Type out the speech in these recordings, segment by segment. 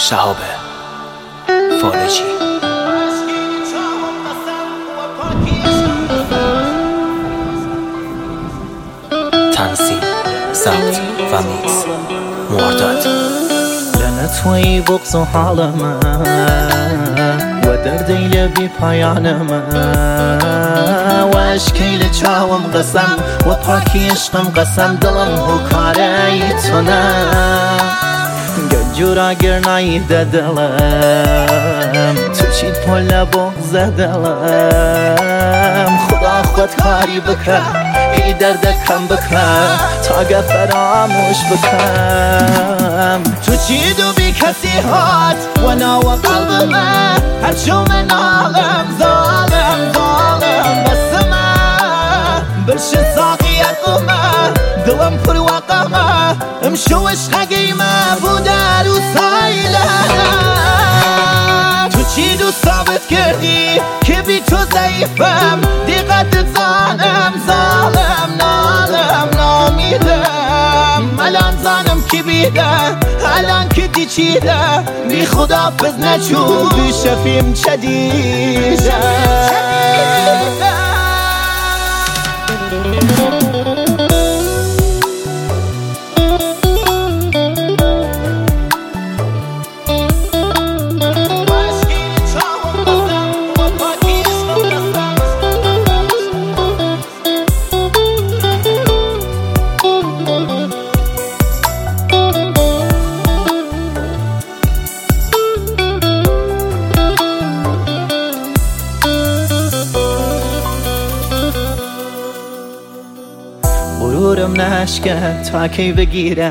شهاب فالجی. تنظیم، ضبط و میکس مرداد. لنتوی بغض و حال من و دردی بی پایان من و اشکیل چاوم قسم و پاکی عشقم قسم دلم هکاره تو نه گجورا گرنایی دلم تو چید پل بغض دلم خدا خود کاری بکن ای درد کم بکن تا اگه فراموش بکن تو چید و بی کسی هات و ناو قلب من هرچو من عالم ظالم ظالم بس من برش ساقیت من دلم پر وقمه امشو عشق قیمه بودر و سایله تو چید و ثابت کردی که بی تو ضعیفم دیقت زانم ظالم نالم نامیدم الان زانم کی بیده الان که دی چیده بی خدا پز نچو بی شفیم چدیده غرورم نشکن تا کی بگیرم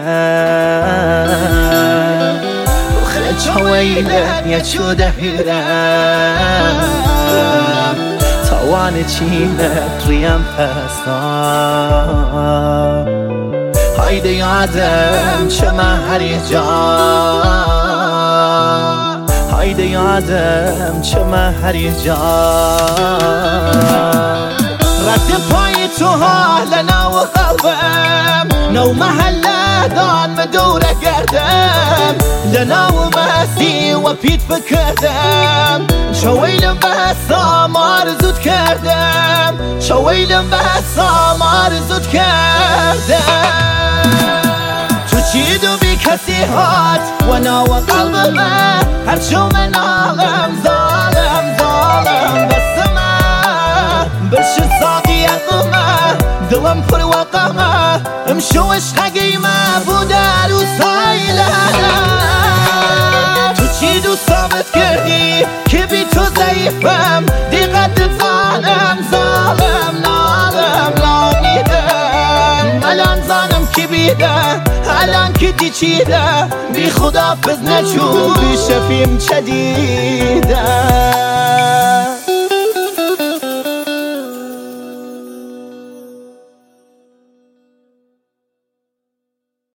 بخره چویلم یا چو دهیرم توان چینت ریم پستا هایده یادم چه هری جا هایده یادم چه هری جا رد پای تو حال نو قلبم نو محله دان مدوره گردم لناو مسی و پیت بکردم شویلم بسام آرزوت کردم شویلم بسام آرزوت کردم تو چید و بی کسی هات و نو قلب من هرچو من عالم ظالم ظالم بس من برش ساقیت من دلم پر وقمه امشو عشق قیمه بودر و سایله تو چید و ثابت کردی که بی تو ضعیفم دیقت زانم ظالم نالم نامیدم الان زانم کی بیده الان که دی چیده بی خدا پز نچو بی شفیم چدیده